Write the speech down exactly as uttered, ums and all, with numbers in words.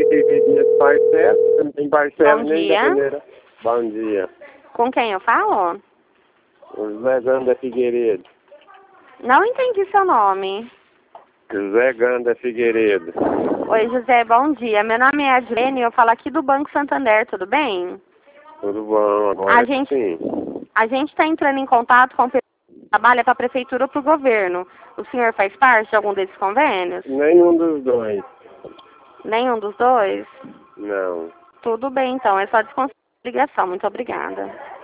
que dividir minhas parcelas, não tem parcela Bom nem dia. da primeira. Bom dia. Com quem eu falo? O José Ganda Figueiredo. Não entendi seu nome. José Ganda Figueiredo. Oi, José, bom dia. Meu nome é Adriane e eu falo aqui do Banco Santander, tudo bem? Tudo bom? Agora A gente sim. a gente está entrando em contato com o pessoal que trabalha para a prefeitura ou para o governo. O senhor faz parte de algum desses convênios? Nenhum dos dois. Nenhum dos dois? Não. Tudo bem, então. É só desconsiderar a ligação. Muito obrigada.